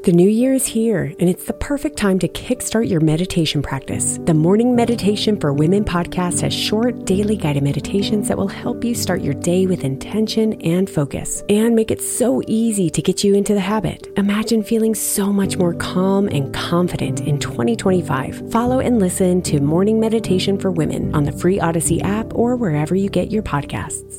The new year is here, and it's the perfect time to kickstart your meditation practice. The Morning Meditation for Women podcast has short, daily guided meditations that will help you start your day with intention and focus, and make it so easy to get you into the habit. Imagine feeling so much more calm and confident in 2025. Follow and listen to Morning Meditation for Women on the free Odyssey app or wherever you get your podcasts.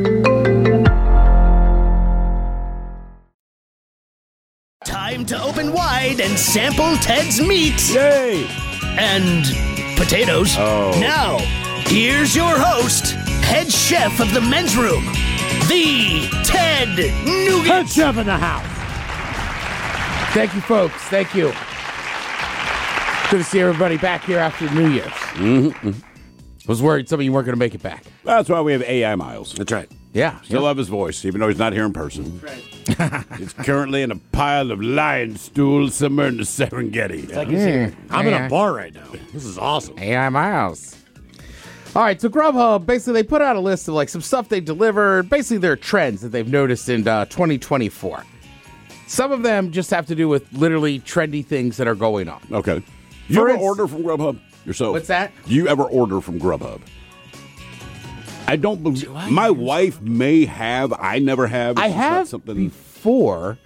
Time to open wide and sample Ted's meat. Yay! And potatoes. Oh. Now, here's your host, head chef of the men's room, the Ted Nugent. Head chef in the house. Thank you, folks. Thank you. Good to see everybody back here after New Year's. Mm-hmm. I was worried some of you weren't going to make it back. That's why we have AI Miles. That's right. Yeah. Still love his voice, even though he's not here in person. Right. He's currently in a pile of lion stools somewhere in the Serengeti. I'm in a bar right now. This is awesome. AI Miles. All right, so Grubhub, basically, they put out a list of like some stuff they delivered, basically their trends that they've noticed in 2024. Some of them just have to do with literally trendy things that are going on. Okay. You ever order from Grubhub yourself? What's that? Do you ever order from Grubhub? I don't believe. My wife may have. I never have. I have before.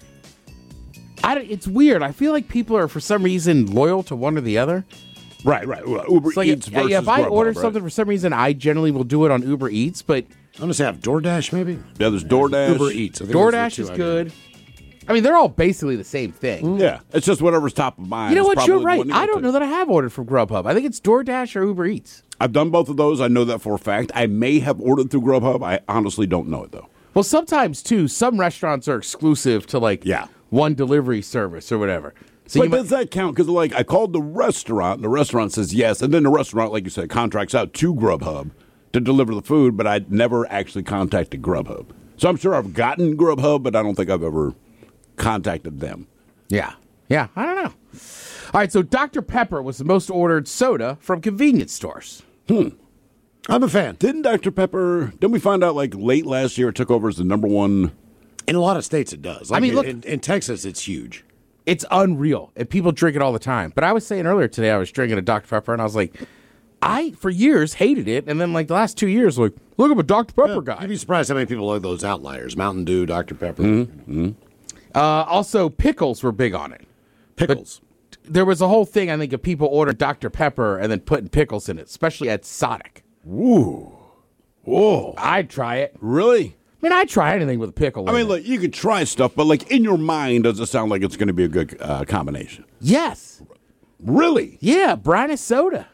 It's weird. I feel like people are, for some reason, loyal to one or the other. Right. Uber Eats versus if I Grubhub, order something for some reason, I generally will do it on Uber Eats, but I'm going to say I have DoorDash, maybe? Yeah, there's DoorDash. Uber Eats. DoorDash is good. I mean, they're all basically the same thing. Yeah, it's just whatever's top of mind. You know what? You're right. I don't know that I have ordered from Grubhub. I think it's DoorDash or Uber Eats. I've done both of those. I know that for a fact. I may have ordered through Grubhub. I honestly don't know it, though. Well, sometimes, too, some restaurants are exclusive to, like, one delivery service or whatever. So but does that count? Because, like, I called the restaurant, and the restaurant says yes, and then the restaurant, like you said, contracts out to Grubhub to deliver the food, but I never actually contacted Grubhub. So I'm sure I've gotten Grubhub, but I don't think I've ever contacted them. Yeah, I don't know. All right, so Dr. Pepper was the most ordered soda from convenience stores. I'm a fan. Didn't we find out like late last year it took over as the number one? In a lot of states it does. Like, I mean, look, in Texas it's huge. It's unreal, and people drink it all the time. But I was saying earlier today I was drinking a Dr. Pepper, and I was like, I, for years, hated it, and then like the last 2 years, like, look, I'm a Dr. Pepper guy. You'd be surprised how many people like those outliers. Mountain Dew, Dr. Pepper. Mm-hmm. Also, pickles were big on it. Pickles. But there was a whole thing, I think, of people ordering Dr. Pepper and then putting pickles in it, especially at Sonic. Ooh. Whoa. I'd try it. Really? I mean, I'd try anything with a pickle in it. Look, you could try stuff, but like in your mind, does it sound like it's going to be a good combination? Yes. Really? Yeah, brine soda.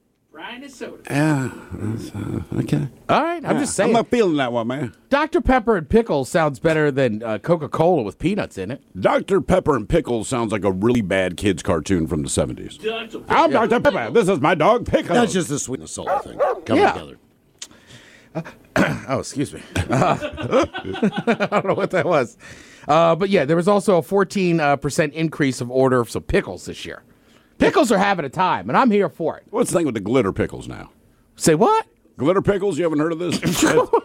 Yeah. Okay. All right, I'm just saying. I'm not feeling that one, man. Dr. Pepper and pickles sounds better than Coca-Cola with peanuts in it. Dr. Pepper and Pickles sounds like a really bad kids cartoon from the 70s. I'm Dr. Pepper. This is my dog, Pickles. That's just the sweet and the salty thing coming together. Oh, excuse me. I don't know what that was. But yeah, there was also a 14% increase of order of some pickles this year. Pickles are having a time, and I'm here for it. What's the thing with the glitter pickles now? Say what? Glitter pickles? You haven't heard of this? It's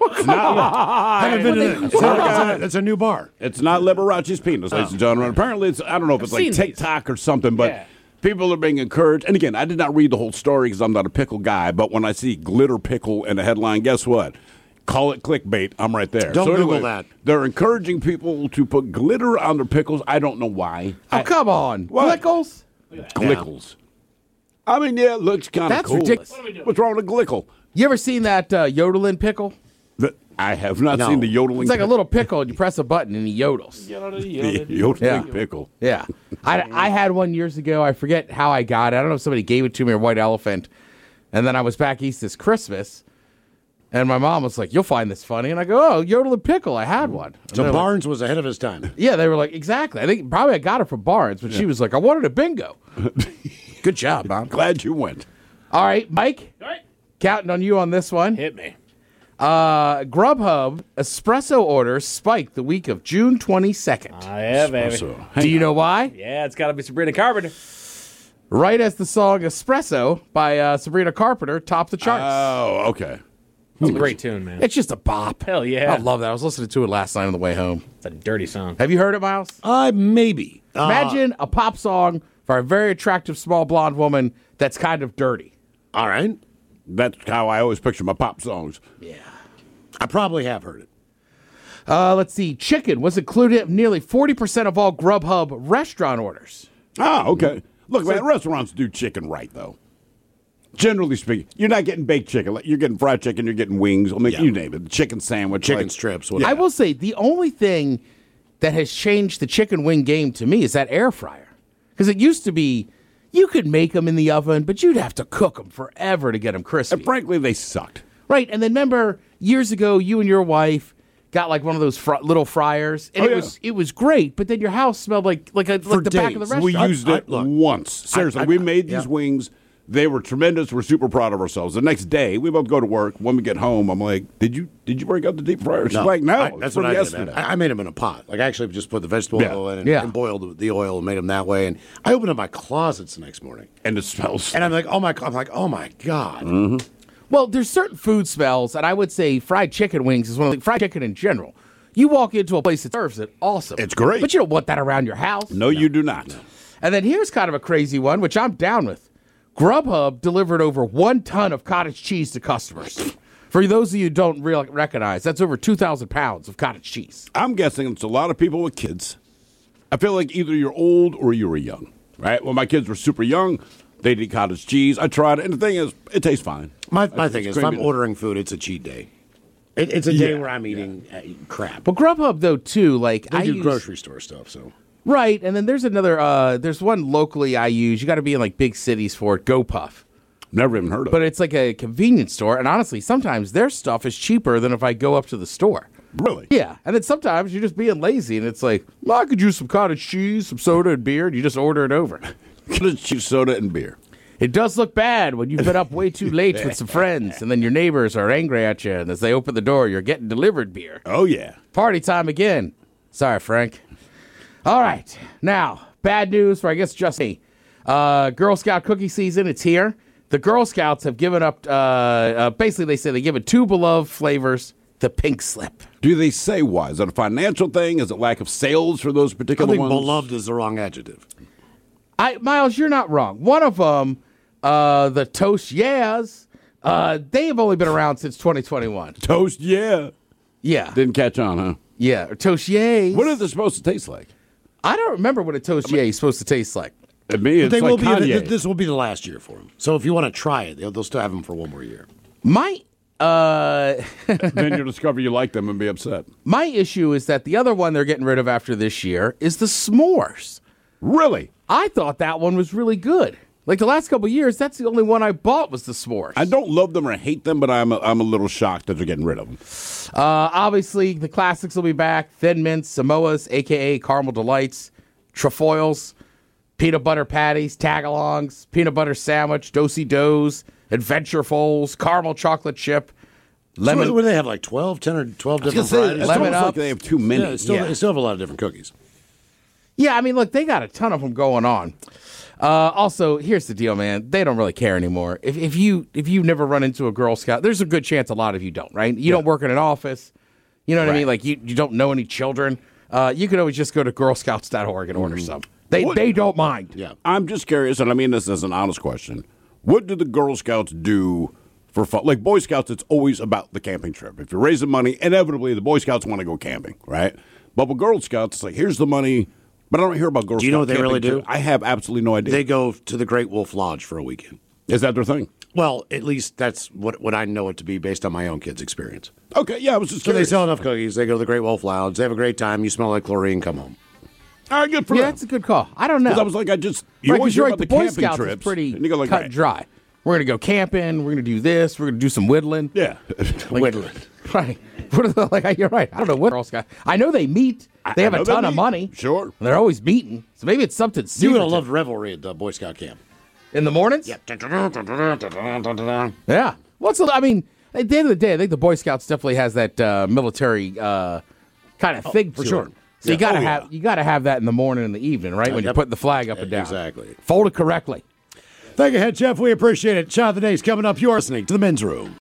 It's a new bar. It's not Liberace's penis, ladies and gentlemen. Apparently, I don't know if it's like TikTok or something, but people are being encouraged. And again, I did not read the whole story because I'm not a pickle guy, but when I see glitter pickle in a headline, guess what? Call it clickbait. I'm right there. Don't Google that. They're encouraging people to put glitter on their pickles. I don't know why. Oh, come on. What? Glickles? Glickles. I mean, yeah, it looks kind of cool. That's ridiculous. What's wrong with a glickle? You ever seen that yodeling pickle? I have not seen the yodeling. It's like a little pickle, and you press a button, and he yodels. Yodeling pickle. Yeah. I had one years ago. I forget how I got it. I don't know if somebody gave it to me or White Elephant. And then I was back east this Christmas, and my mom was like, "You'll find this funny." And I go, "Oh, yodeling pickle. I had one." So Barnes was ahead of his time. Yeah, they were like, exactly. I think probably I got it from Barnes, but she was like, "I wanted a bingo." Good job, Mom. Glad you went. All right, Mike. All right. Counting on you on this one. Hit me. Grubhub espresso orders spiked the week of June 22nd. Yeah, baby. Do you know why? Yeah, it's got to be Sabrina Carpenter. Right as the song Espresso by Sabrina Carpenter topped the charts. Oh, okay. It's a great tune, man. It's just a bop. Hell yeah. I love that. I was listening to it last night on the way home. It's a dirty song. Have you heard it, Miles? Maybe. Imagine a pop song for a very attractive small blonde woman that's kind of dirty. All right. That's how I always picture my pop songs. I probably have heard it. Let's see. Chicken was included in nearly 40% of all Grubhub restaurant orders. Ah, okay. Look, man, restaurants do chicken right, though. Generally speaking, you're not getting baked chicken. You're getting fried chicken. You're getting wings. I mean, you name it. The chicken sandwich. Chicken strips. Whatever. I will say the only thing that has changed the chicken wing game to me is that air fryer. Because it used to be you could make them in the oven, but you'd have to cook them forever to get them crispy. And frankly, they sucked. Right. And then remember, years ago, you and your wife got like one of those little fryers, and it was great. But then your house smelled like the back of the days. restaurant. We used it once. Seriously, we made these yeah. wings. They were tremendous. We're super proud of ourselves. The next day, we both go to work. When we get home, I'm like, "Did you break out the deep fryer?" She's like, "No." That's it's what from I yesterday. did. I made them in a pot. Like I actually just put the vegetable oil in and boiled the oil and made them that way. And I opened up my closets the next morning, And it smells. and I'm like, oh my god. Mm-hmm. Well, there's certain food smells, and I would say fried chicken wings is one of the fried chicken in general. You walk into a place that serves it, awesome. It's great. But you don't want that around your house. No, you do not. And then here's kind of a crazy one, which I'm down with. Grubhub delivered over 1 ton of cottage cheese to customers. For those of you who don't recognize, that's over 2,000 pounds of cottage cheese. I'm guessing it's a lot of people with kids. I feel like either you're old or you were young, right? When my kids were super young, they'd eat cottage cheese. I tried it, and the thing is, it tastes fine. My thing is, if I'm ordering food, it's a cheat day. It's a day where I'm eating crap. But Grubhub, though, too, like I do grocery store stuff, so. Right, and then there's another, there's one locally I use. You got to be in like big cities for it, GoPuff. Never even heard of it. But it's like a convenience store, and honestly, sometimes their stuff is cheaper than if I go up to the store. Really? Yeah, and then sometimes you're just being lazy, and it's like, well, I could use some cottage cheese, some soda, and beer, and you just order it over. Cottage cheese, soda, and beer. It does look bad when you've been up way too late with some friends, and then your neighbors are angry at you, and as they open the door, you're getting delivered beer. Oh, yeah. Party time again. Sorry, Frank. All right, now, bad news for, I guess, just me. Girl Scout cookie season, it's here. The Girl Scouts have given up, basically they say they give it 2 beloved flavors, the pink slip. Do they say why? Is that a financial thing? Is it lack of sales for those I particular think ones? beloved is the wrong adjective. Miles, you're not wrong. One of them, the Toast Yeahs, they have only been around since 2021. Toast, yeah. Yeah. Didn't catch on, huh? Yeah, or Toast Yeahs. What is it supposed to taste like? I don't remember what a Toast Yay is supposed to taste like. To me, it's They like will be. Kanye. This will be the last year for them. So if you want to try it, they'll still have them for one more year. My Then you'll discover you like them and be upset. my issue is that the other one they're getting rid of after this year is the s'mores. Really? I thought that one was really good. Like the last couple of years, that's the only one I bought was the s'mores. I don't love them or hate them, but I'm a little shocked that they're getting rid of them. Obviously, the classics will be back. Thin Mints, Samoas, a.k.a. Caramel Delights, Trefoils, peanut butter patties, tagalongs, peanut butter sandwich, do-si-dos, adventurefuls, caramel chocolate chip, lemon. So what do they have, like 12, 10 or 12 different varieties? It's Lemon almost like Ups. they have too many. Yeah, they still have a lot of different cookies. Yeah, I mean, look, they got a ton of them going on. Also, here's the deal, man. They don't really care anymore. If you've never run into a Girl Scout, there's a good chance a lot of you don't, right? You don't work in an office. You know what I mean? Like, you don't know any children. You can always just go to girlscouts.org and order some. They don't mind. Yeah. I'm just curious, and I mean this as an honest question. What do the Girl Scouts do for fun? Like Boy Scouts, it's always about the camping trip. If you're raising money, inevitably the Boy Scouts want to go camping, right? But with Girl Scouts, it's like, here's the money, but I don't hear about Girl Scouts. Do you know what they camping really do? trip. I have absolutely no idea. They go to the Great Wolf Lodge for a weekend. Is that their thing? Well, at least that's what I know it to be based on my own kids' experience. Okay, yeah, I was just So they curious. sell enough cookies. They go to the Great Wolf Lodge. They have a great time. You smell like chlorine. Come home. All right, good for Yeah, them. that's a good call. I don't know. 'Cause I was like, you Right, always 'cause you're hear right, about the the Boy camping Scouts trips. is pretty and you go like, cut right. and dry. We're going to go camping. We're going to do this. We're going to do some whittling. Yeah. Whittling. Right. What are the, like, you're right. I don't know what Girl Scout. I know they meet. They have I a know they ton of meet. money. Sure. And they're always meeting. So maybe it's something You secret. would have loved revelry at the Boy Scout camp. In the mornings? Yeah. Yeah. I mean, at the end of the day, I think the Boy Scouts definitely has that military kind of thing for to sure. it. So you Yeah. gotta you gotta have that in the morning and the evening, right? When you're yep. putting the flag up and down. Exactly. Fold it correctly. Thank you, Head Chef. We appreciate it. Shot of the Day is coming up. You're listening to The Men's Room.